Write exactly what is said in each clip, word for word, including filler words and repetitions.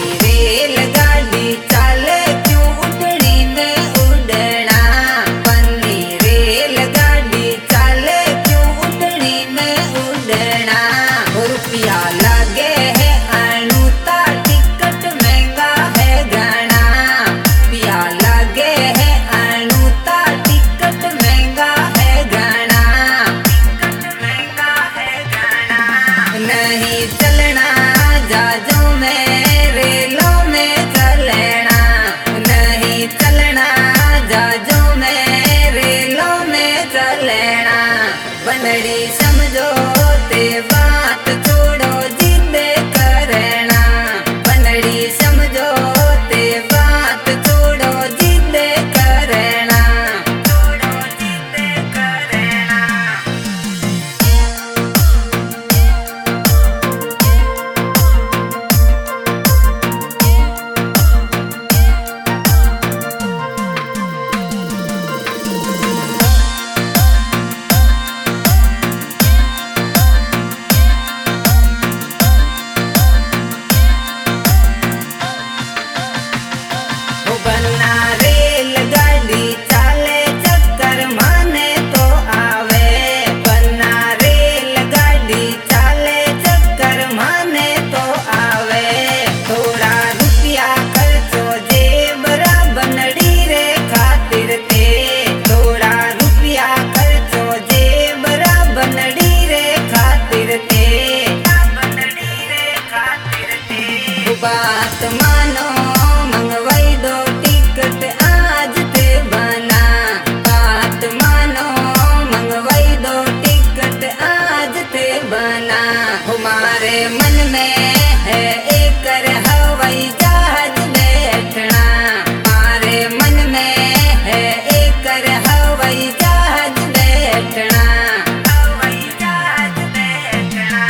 रेलगाड़ी चाले क्यों उड़नी में उड़ना। बनी रेलगाड़ी चाले क्यों उड़नी में उड़ना। रुपया लगे है अणुता टिकट महंगा है घना। रुपया लगे है अणुता टिकट महंगा है घना। टिकट महंगा है घना। नहीं चलना जहाजों में रेलों में चलना। नहीं चलना जहाजों में रेलों में चलना। बनड़ी समझो ते बात छोड़ो जिद करना। बनड़ी समझो ते बात छोड़ो जिद करना। छोड़ो जिद करना। बनना रेलगाड़ी चाले चक्कर माने तो आवे। बनना रेलगाड़ी चाले चक्कर माने तो आवे। थोड़ा रुपया खर्चो जेबरा बनड़ी रे खातिर थे। थोड़ा रुपया खर्चो जेबरा बनड़ी रे खातिर थे। बनड़ी रे खातिर थे। बात मानो मंगवाई दो टिकट आज थे बना। बात मानो मंगवाई दो टिकट आज थे बना। हमारे मन में है एक हवाई जहाज बैठना। हमारे मन में है एक हवाई जहाज बैठना। हवाई जहाज बैठना।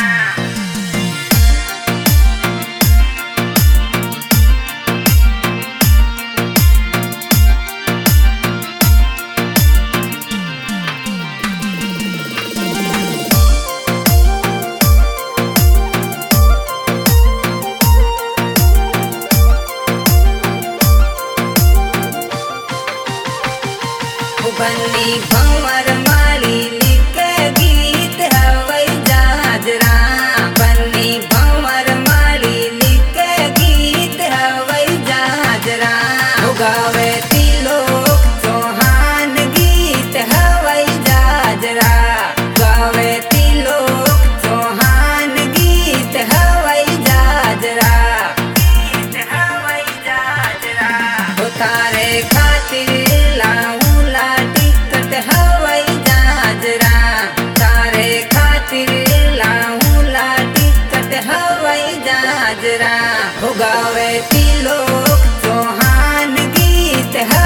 बन्नी भंवर माली लिखे गीत हवाई जहाजरा। बन्नी भंवर माली लिखे गीत हवाई जहाजरा। गावे तिलोक चौहान गीत हवाई जहाजरा। गावे तिलोक चौहान गीत हवाई जहाजरा। गीत हवाई जहाजरा। तारे खातिर लाऊं टिकट हवाई जहाजरा। तारे खातिर लाऊं ला टिकट हवाई जहाजरा। गावे तिलोक चौहान गीत।